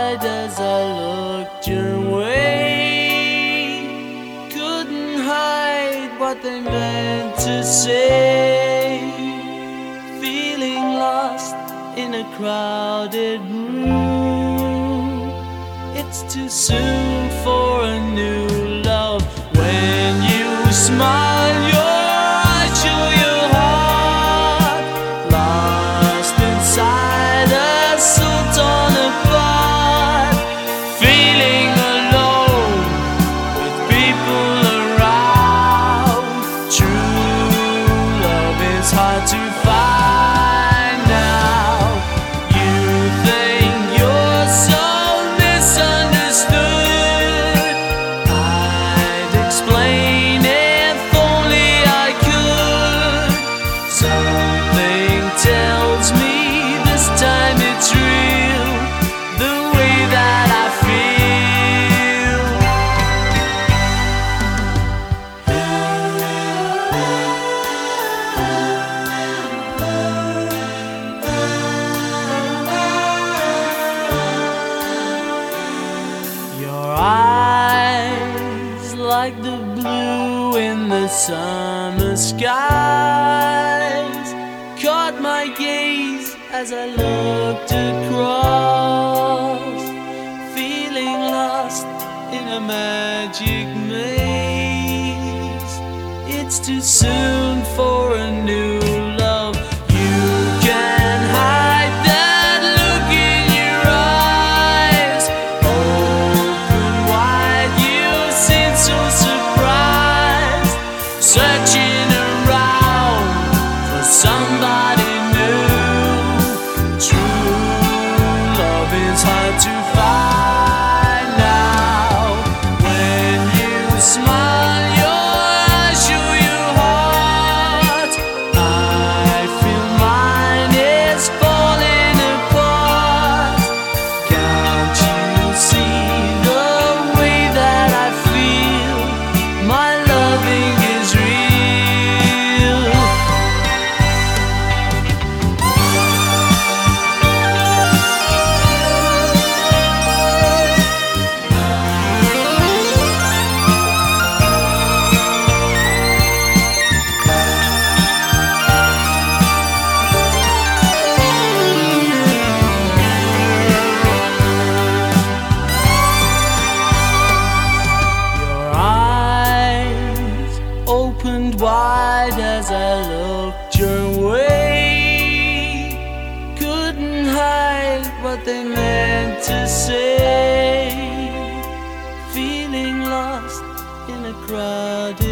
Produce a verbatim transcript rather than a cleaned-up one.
wide as I looked your way. Couldn't hide what they meant to say. Feeling lost in a crowded room. It's too soon for a new love. When you smile, your eyes show your heart. Lost inside a soul torn apart. Feeling alone with people around. True love is hard to find now. You think you're so misunderstood. I'd explain if only I could. Something tells me this time it's real, the way that I feel. Your eyes, like the blue in the summer skies, caught my gaze as I looked across. Feeling lost in a magic maze. It's too soon for a new love. You can hide that look in your eyes. Open wide, you seem so surprised. Searching around for somebody new. True love is hard to find now. When you smile, your eyes show your heart. I feel mine is falling apart. Can't you see the way that I feel? My loving is real. Your eyes opened wide as I looked your way. Couldn't hide what they meant to say. Feeling lost in a crowded